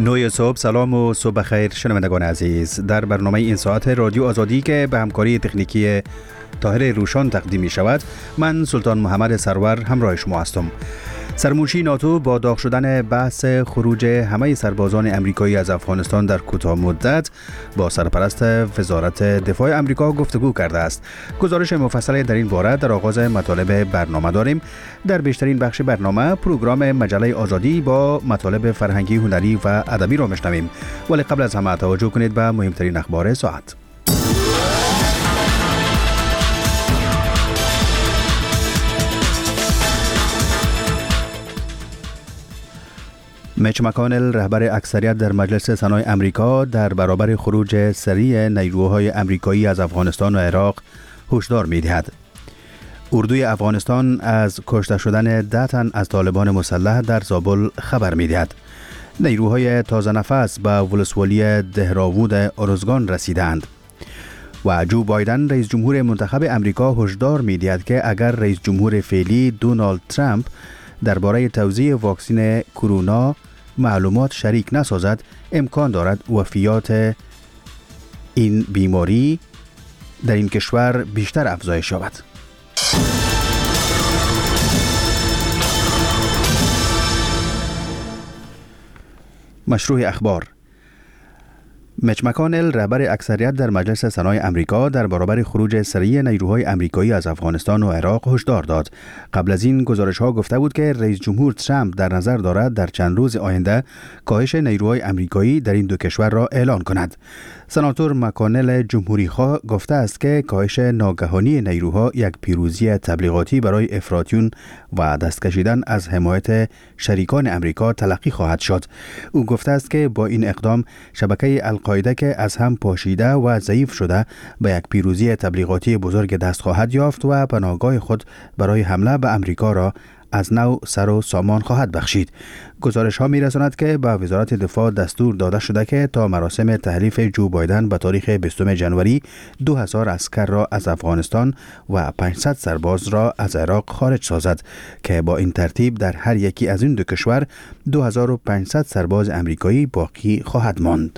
9 صبح. سلام و صبح خیر شنوندگان عزیز. در برنامه این ساعت رادیو آزادی که به همکاری تکنیکی طاهر روشان تقدیم می شود، من سلطان محمد سرور همراه شما هستم. سرموشی ناتو با داغ شدن بحث خروج همه سربازان امریکایی از افغانستان در کوتاه مدت با سرپرست وزارت دفاع امریکا گفتگو کرده است. گزارش مفصل در این باره در آغاز مطالب برنامه داریم. در بیشترین بخش برنامه پروگرام مجله آزادی با مطالب فرهنگی، هنری و ادبی را میشنویم. ولی قبل از همه توجه کنید به مهمترین اخبار ساعت. میچ مکانل، رهبر اکثریت در مجلس سنای امریکا، در برابر خروج سریع نیروهای امریکایی از افغانستان و عراق هشدار می‌دهد. اردوی افغانستان از کشته شدن 10 تن از طالبان مسلح در زابل خبر می‌دهد. نیروهای تازه نفس به ولسوالی دهراوود ارزگان رسیدند. و جو بایدن، رئیس جمهور منتخب امریکا، هشدار می‌دهد که اگر رئیس جمهور فعلی دونالد ترامپ درباره توزیع واکسن کرونا معلومات شریک نسازد، امکان دارد وفیات این بیماری در این کشور بیشتر افزایش یابد. مشروع اخبار. میچ مکانل، رهبر اکثریت در مجلس سنای امریکا، در برابر خروج سریع نیروهای امریکایی از افغانستان و عراق هشدار داد. قبل از این گزارش‌ها گفته بود که رئیس جمهور ترامپ در نظر دارد در چند روز آینده کاهش نیروهای امریکایی در این دو کشور را اعلان کند. سناتور مکانل جمهوری‌خواه گفته است که کاهش ناگهانی نیروها یک پیروزی تبلیغاتی برای افراطیون و دست کشیدن از حمایت شریکان امریکا تلقی خواهد شد. او گفته است که با این اقدام شبکه القاعده که از هم پاشیده و ضعیف شده به یک پیروزی تبلیغاتی بزرگ دست خواهد یافت و پناهگاه خود برای حمله به امریکا را از نو سر و سامان خواهد بخشید. گزارش ها می رساند که به وزارت دفاع دستور داده شده که تا مراسم تحریف جو بایدن به تاریخ 20 جنوری 2000 عسکر را از افغانستان و 500 سرباز را از عراق خارج سازد که با این ترتیب در هر یکی از این دو کشور 2500 سرباز امریکایی باقی خواهد ماند.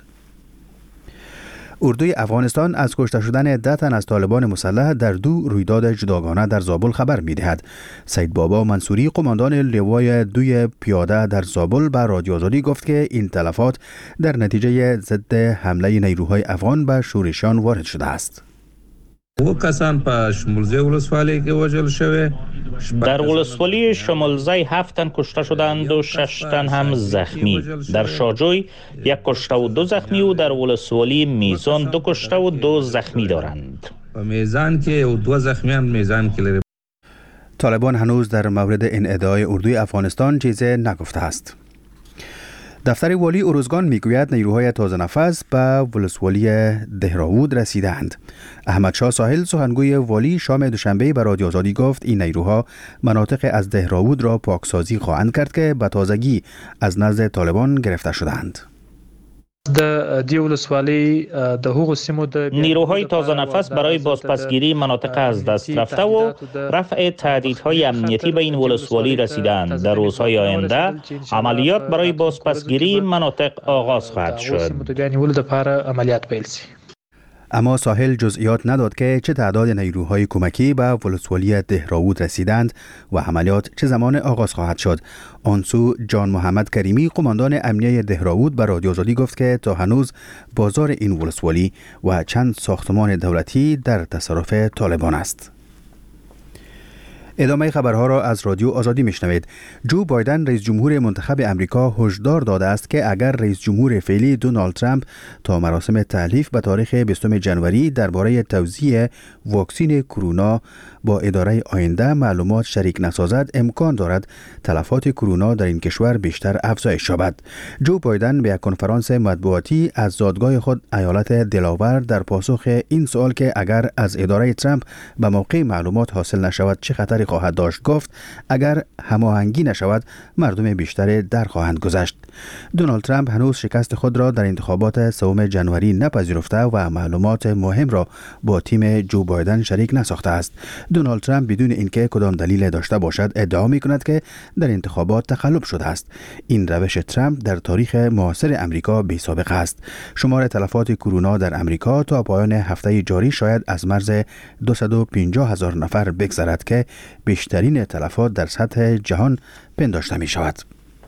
اردوی افغانستان از کشته شدن 10 تن از طالبان مسلح در 2 رویداد جداگانه در زابل خبر می‌دهد. سید بابا منصوری، قماندان لوای 2 پیاده در زابل، به رادیو آزادی گفت که این تلفات در نتیجه ضد حمله نیروهای افغان به شورشیان وارد شده است. او کسان په شمولزی ولسوالی کې وژل شوی. در ولسوالی شمولزی 7 تن کشته شدند و 6 تن هم زخمی. در شاجوی 1 کشته و 2 زخمی و در ولسوالی میزان 2 کشته و 2 زخمی دارند. په میزان کې 2 زخمیان میزان کې لري. طالبان هنوز در مورد این ادعای اردوی افغانستان چیزی نگفته است. دفتر والی ارزگان میگوید نیروهای تازه نفس به ولسوالی دهراوود رسیدند. احمد شاه ساحل، سخنگوی والی، شام دوشنبه به رادیو آزادی گفت این نیروها مناطق از دهراوود را پاکسازی خواهند کرد که به تازگی از نزد طالبان گرفته شدند. نیروهای تازه نفس برای بازپسگیری مناطق از دست رفته و رفع تهدیدهای امنیتی به این ولسوالی رسیدند. در روزهای آینده عملیات برای بازپسگیری مناطق آغاز خواهد شد. اما ساحل جزئیات نداد که چه تعداد نیروهای کمکی به ولسوالی دهراوود رسیدند و عملیات چه زمان آغاز خواهد شد. آنسو جان محمد کریمی، قماندان امنیه دهراوود، به رادیو آزادی گفت که تا هنوز بازار این ولسوالی و چند ساختمان دولتی در تصرف طالبان است. ادامه خبرها را از رادیو آزادی میشنوید. جو بایدن، رئیس جمهور منتخب امریکا، هشدار داده است که اگر رئیس جمهور فعلی دونالد ترامپ تا مراسم تحلیف به تاریخ 20 جنوری درباره توزیع واکسن کرونا با اداره آینده معلومات شریک نسازد، امکان دارد تلفات کرونا در این کشور بیشتر افزایش یابد. جو بایدن به یک کنفرانس مطبوعاتی از زادگاه خود ایالت دلاور در پاسخ این سوال که اگر از اداره ترامپ به موقع معلومات حاصل نشود چه خطر خواهد داشت. گفت اگر هماهنگی نشود مردم بیشتری در خواهند گذشت. دونالد ترامپ هنوز شکست خود را در انتخابات 3 جنوری نپذیرفته و معلومات مهم را با تیم جو بایدن شریک نساخته است. دونالد ترامپ بدون اینکه کدام دلیل داشته باشد ادعا می‌کند که در انتخابات تقلب شده است. این روش ترامپ در تاریخ معاصر امریکا بی‌سابقه است. شمار تلفات کرونا در امریکا تا پایان هفته جاری شاید از مرز 250,000 نفر بگذرد که بیشترین تلفات در سطح جهان پنداشته می شود.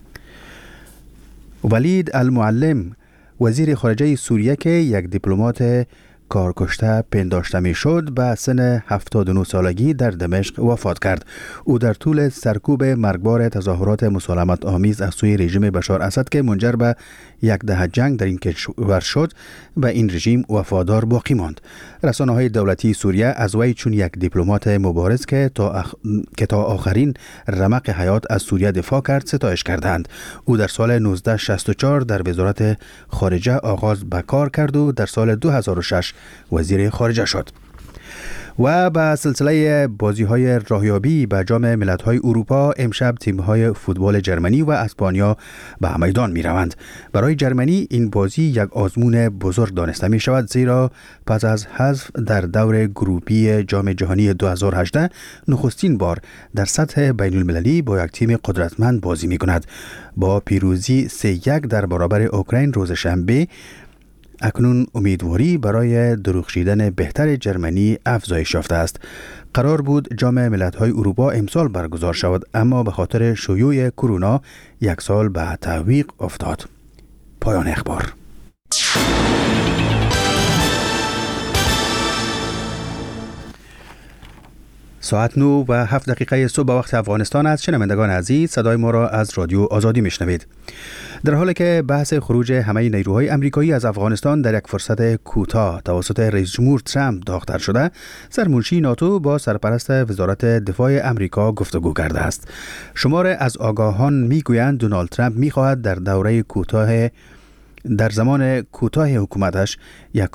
ولید المعلم وزیر خارجه سوریه که یک دیپلمات کارکشته پنداشته می شد به سن 79 سالگی در دمشق وفات کرد. او در طول سرکوب مرگبار تظاهرات مسالمت آمیز از سوی رژیم بشار اسد که منجر به 10 دهه جنگ در این کشور شد به این رژیم وفادار باقی ماند. رسانه‌های دولتی سوریه از وی چون یک دیپلمات مبارز که تا آخرین رمق حیات از سوریه دفاع کرد ستایش کردند. او در سال 1964 در وزارت خارجه آغاز به کار کرد و در سال 2006 وزیر خارجه شد. و به سلسله بازی‌های راهیابی به جام ملت‌های اروپا امشب تیم‌های فوتبال جرمنی و اسپانیا به میدان می‌روند. برای جرمنی این بازی یک آزمون بزرگ دانسته می‌شود زیرا پس از حذف در دور گروپی جام جهانی 2018 نخستین بار در سطح بین‌المللی با یک تیم قدرتمند بازی می‌کند. با پیروزی 3-1 در برابر اوکراین روز شنبه اکنون امیدواری برای درخشیدن بهتر جرمنی افزایش یافته است. قرار بود جام ملت‌های اروپا امسال برگزار شود اما به خاطر شیوع کرونا 1 سال به تعویق افتاد. پایان اخبار. ساعت 9:07 صبح به وقت افغانستان است. شنوندگان عزیز، صدای ما را از رادیو آزادی میشنوید. در حالی که بحث خروج همه نیروهای آمریکایی از افغانستان در یک فرصت کوتاه توسط رئیس جمهور ترامپ داغ‌تر شده، سرمنشی ناتو با سرپرست وزارت دفاع آمریکا گفتگو کرده است. شمار از آگاهان میگویند دونالد ترامپ میخواهد در زمان کوتاه حکومتش یک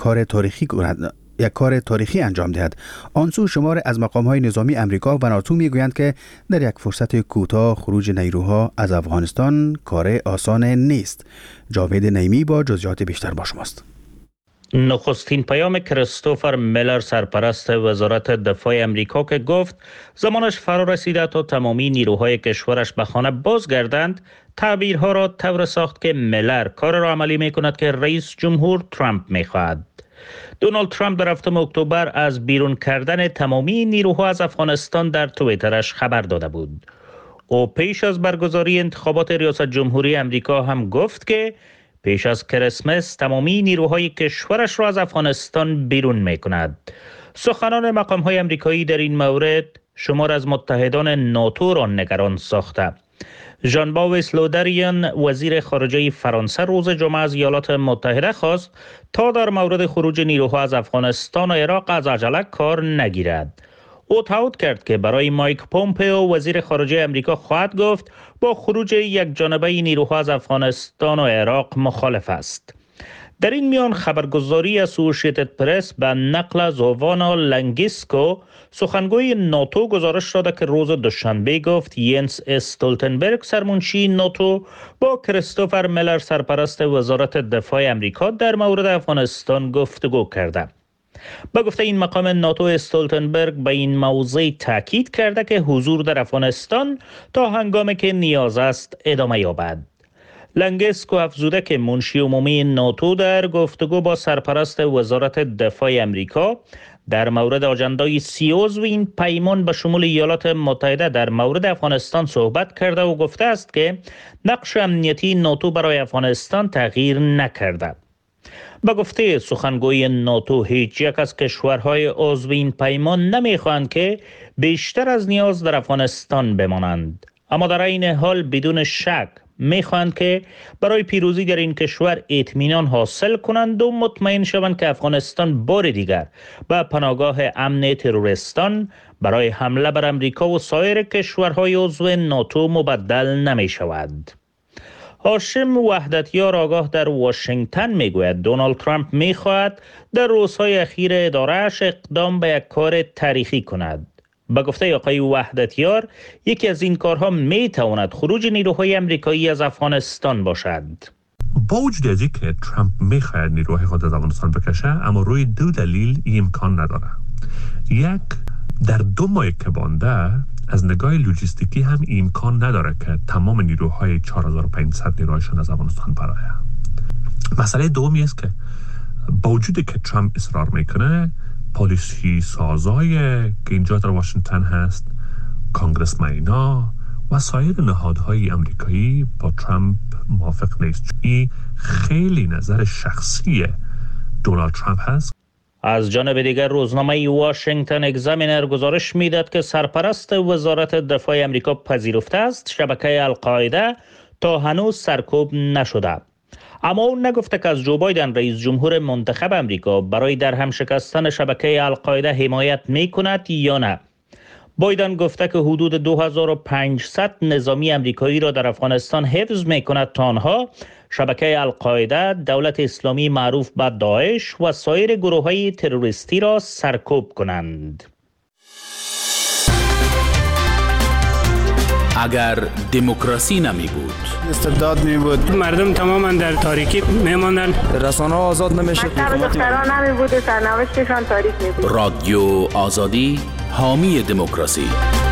کار تاریخی انجام دهد. آنسو شمار از مقام‌های نظامی آمریکا و ناتو میگویند که در یک فرصت کوتاه خروج نیروها از افغانستان کار آسان نیست. جاوید نعیمی با جزئیات بیشتر با شماست. نخستین پیام کریستوفر میلر سرپرست وزارت دفاع امریکا که گفت زمانش فرا رسیده تا تمامی نیروهای کشورش به خانه بازگردند، تعبیرها را طور ساخت که میلر کار را عملی می‌کند که رئیس جمهور ترامپ می‌خواهد. دونالد ترامپ در 7 اکتبر از بیرون کردن تمامی نیروها از افغانستان در توییترش خبر داده بود. او پیش از برگزاری انتخابات ریاست جمهوری امریکا هم گفت که پیش از کریسمس تمامی نیروهای کشورش را از افغانستان بیرون می‌کند. سخنان مقام‌های امریکایی در این مورد شمار از متحدان ناتو را نگران ساخته. ژان باوس لودریان وزیر خارجه فرانسه روز جمعه از ایالات متحده خواست تا در مورد خروج نیروها از افغانستان و عراق از عجله کار نگیرد. او تعهد کرد که برای مایک پومپئو وزیر خارجه امریکا خواهد گفت با خروج یک جانبه نیروها از افغانستان و عراق مخالف است. در این میان خبرگزاری اسوشییتد پرس به نقل از هوانا لنگیسکو سخنگوی ناتو گزارش داده که روز دوشنبه گفت ینس استولتنبرگ سرمنشی ناتو با کریستوفر میلر سرپرست وزارت دفاع امریکا در مورد افغانستان گفتگو کرده. با گفته این مقام ناتو استولتنبرگ به این موضوع تاکید کرده که حضور در افغانستان تا هنگامی که نیاز است ادامه یابد. لنگسکو افزوده که منشی عمومی ناتو در گفتگو با سرپرست وزارت دفاع امریکا در مورد آجندای 30 عضو این پیمان به شمول ایالات متحده در مورد افغانستان صحبت کرده و گفته است که نقش امنیتی ناتو برای افغانستان تغییر نکرده. با گفته سخنگوی ناتو هیچ یک از کشورهای عضو این پیمان نمیخواهند که بیشتر از نیاز در افغانستان بمانند، اما در این حال بدون شک میخواهند که برای پیروزی در این کشور اطمینان حاصل کنند و مطمئن شوند که افغانستان بار دیگر به پناهگاه امن تروریستان برای حمله بر امریکا و سایر کشورهای عضو ناتو مبدل نمی شود. هاشم وحدتیار آگاه در واشنگتن میگوید دونالد ترامپ میخواهد در روزهای اخیر اداره‌اش اقدام به یک کار تاریخی کند. به گفته آقای وحدتیار، یکی از این کارها می تواند خروج نیروهای آمریکایی از افغانستان باشد. با وجود از اینکه ترامپ میخواهد نیروهای خود از افغانستان بکشه، اما روی دو دلیل این امکان نداره. یک، در 2 ماه که مانده از نگاه لوجستیکی هم امکان نداره که تمام نیروهای 4500 نیروهایشان از افغانستان برآید. مسئله دومی است که با وجودی که ترامپ اصرار میکنه، پالیسی سازای که اینجا در واشنگتن هست، کانگرسمن‌ها و سایر نهادهای آمریکایی با ترامپ موافق نیست. این خیلی نظر شخصی دونالد ترامپ هست. از جانب دیگر روزنامه واشنگتن اگزامینر گزارش میداد که سرپرست وزارت دفاع آمریکا پذیرفته است شبکه القاعده تا هنوز سرکوب نشده. اما او نگفته که از جو بایدن رئیس جمهور منتخب آمریکا برای در هم شکستن شبکه القاعده حمایت می کند یا نه. بایدن گفته که حدود 2500 نظامی آمریکایی را در افغانستان حفظ می کند تا آنها شبکه القاعده، دولت اسلامی معروف به داعش و سایر گروه‌های تروریستی را سرکوب کنند. اگر دموکراسی نمی بود، استبداد می بود، مردم تماما در تاریکی می ماندن، رسانه ها آزاد نمی شد، دختران نمی بود و سرنوشتشان تاریک می بود. رادیو آزادی حامی دموکراسی.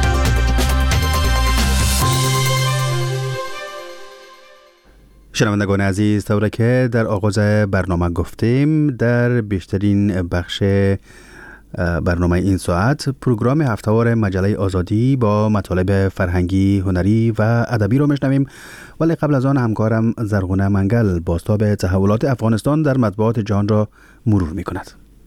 شنوندگان عزیز، طوری که در آغاز برنامه گفتیم، در بیشترین بخش برنامه این ساعت پروگرام هفته‌وار مجله آزادی با مطالب فرهنگی، هنری و ادبی رو میشنویم، ولی قبل از آن همکارم زرغونه منگل بازتاب تحولات افغانستان در مطبوعات جهان را مرور میکند.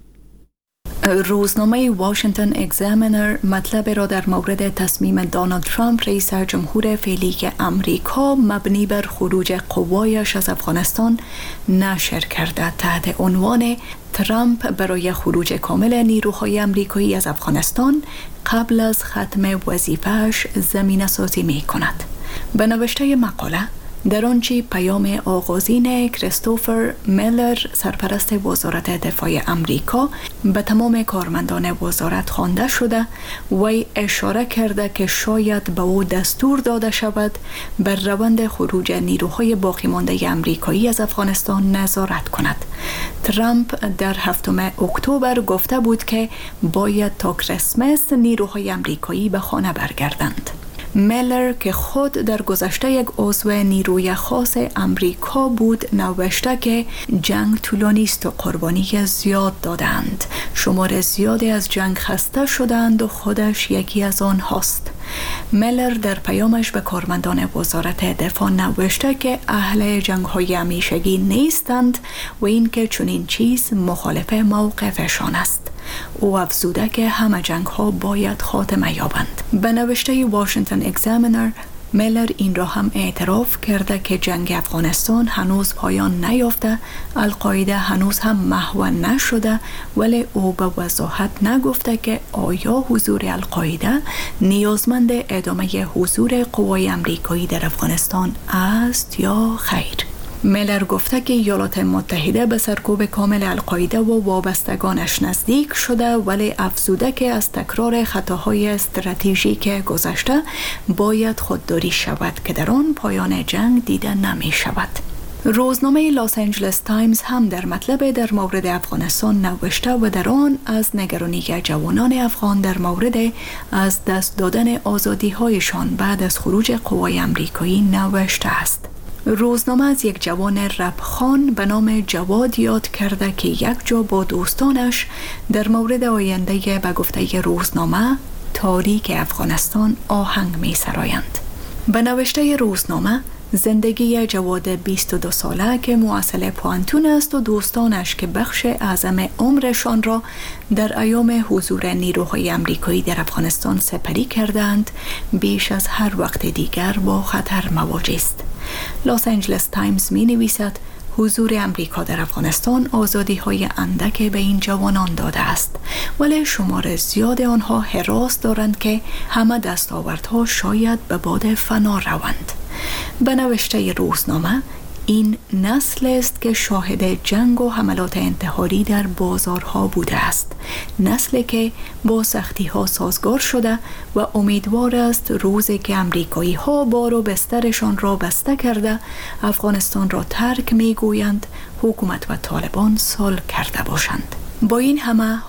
روزنامه واشنگتن اگزامینر مطلب را در مورد تصمیم دونالد ترامپ رئیس جمهور فعلی امریکا مبنی بر خروج قوایش از افغانستان نشر کرده تحت عنوان ترامپ برای خروج کامل نیروهای آمریکایی از افغانستان قبل از ختم وظیفه‌اش زمینه سازی می کند. به نوشته مقاله در آنچه پیام آغازین کریستوفر میلر سرپرست وزارت دفاع امریکا به تمام کارمندان وزارت خوانده شده، وی اشاره کرده که شاید به او دستور داده شود بر روند خروج نیروهای باقی مانده امریکایی از افغانستان نظارت کند. ترامپ در 7 اکتبر گفته بود که باید تا کریسمس نیروهای امریکایی به خانه برگردند. میلر که خود در گذشته یک عضو نیروی خاص امریکا بود نوشته که جنگ طولانی است و قربانی زیاد دادند. شمار زیادی از جنگ خسته شدند و خودش یکی از آنهاست. میلر در پیامش به کارمندان وزارت دفاع نوشته که اهل جنگ‌های همیشگی نیستند و اینکه چنین چیز مخالف موقفشان است. او افزوده که همه جنگ‌ها باید خاتمه یابند. به نوشته واشنگتن اگزامینر، میلر این را هم اعتراف کرده که جنگ افغانستان هنوز پایان نیافته، القاعده هنوز هم محو نشده، ولی او به وضاحت نگفته که آیا حضور القاعده نیازمند ادامه حضور قوای آمریکایی در افغانستان است یا خیر. میلر گفته که ایالات متحده به سرکوب کامل القاعده و وابستگانش نزدیک شده، ولی افزوده که از تکرار خطاهای استراتژیک گذشته باید خودداری شود که در آن پایان جنگ دیده نمی شود. روزنامه لاس آنجلس تایمز هم در مطلب در مورد افغانستان نوشته و در آن از نگرانی جوانان افغان در مورد از دست دادن آزادی هایشان بعد از خروج قوای آمریکایی نوشته است. روزنامه از یک جوان رپخان به نام جواد یاد کرده که یک جا با دوستانش در مورد آینده به گفته روزنامه تاریک افغانستان آهنگ می سرایند. به نوشته روزنامه، زندگی جواد 22 ساله که محصل پوانتون است و دوستانش که بخش اعظم عمرشان را در ایام حضور نیروهای آمریکایی در افغانستان سپری کردند، بیش از هر وقت دیگر با خطر مواجه است. لاس آنجلس تایمز می نویسد حضور امریکا در افغانستان آزادی‌های اندک به این جوانان داده است، ولی شمار زیاد آنها هراس دارند که همه دستاوردها شاید به باد فنا روند. به نوشته روزنامه، این نسل است که شاهد جنگ و حملات انتحاری در بازارها بوده است، نسلی که با سختی ها سازگار شده و امیدوار است روزی که امریکایی ها بار و بسترشان را بسته کرده افغانستان را ترک می گویند حکومت و طالبان صلح کرده باشند. با این همه